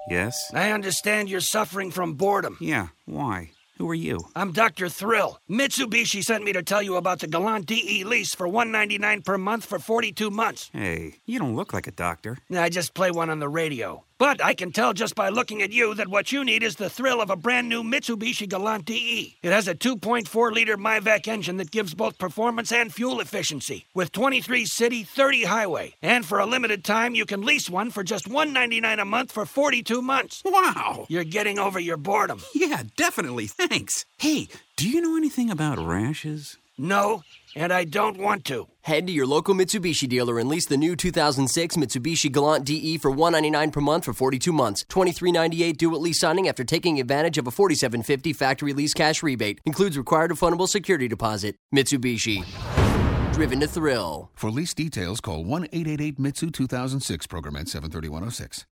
Yes? I understand you're suffering from boredom. Yeah, why? Who are you? I'm Dr. Thrill. Mitsubishi sent me to tell you about the Galant DE lease for $199 per month for 42 months. Hey, you don't look like a doctor. I just play one on the radio. But I can tell just by looking at you that what you need is the thrill of a brand new Mitsubishi Galant DE. It has a 2.4-liter MyVac engine that gives both performance and fuel efficiency, with 23 city, 30 highway. And for a limited time, you can lease one for just $199 a month for 42 months. Wow! You're getting over your boredom. Yeah, definitely. Thanks. Hey, do you know anything about rashes? No, and I don't want to. Head to your local Mitsubishi dealer and lease the new 2006 Mitsubishi Galant DE for $199 per month for 42 months. $23.98 due at lease signing after taking advantage of a $47.50 factory lease cash rebate. Includes required refundable security deposit. Mitsubishi. Driven to thrill. For lease details, call 1-888-MITSU-2006. Program at 73106.